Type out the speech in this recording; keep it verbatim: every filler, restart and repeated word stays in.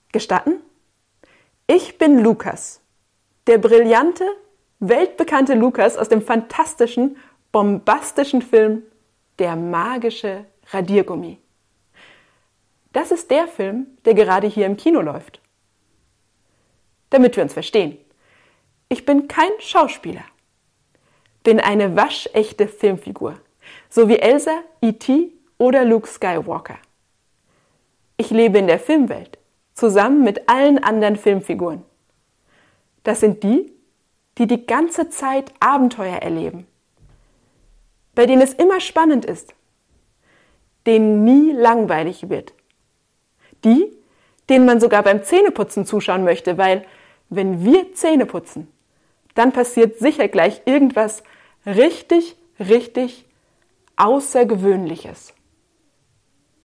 Gestatten? Ich bin Lukas, der brillante, weltbekannte Lukas aus dem fantastischen, bombastischen Film Der magische Radiergummi. Das ist der Film, der gerade hier im Kino läuft. Damit wir uns verstehen, ich bin kein Schauspieler, bin eine waschechte Filmfigur, so wie Elsa, E T oder Luke Skywalker. Ich lebe in der Filmwelt, zusammen mit allen anderen Filmfiguren. Das sind die, die die ganze Zeit Abenteuer erleben, bei denen es immer spannend ist, denen nie langweilig wird. Die, denen man sogar beim Zähneputzen zuschauen möchte, weil, wenn wir Zähne putzen, dann passiert sicher gleich irgendwas richtig, richtig Außergewöhnliches.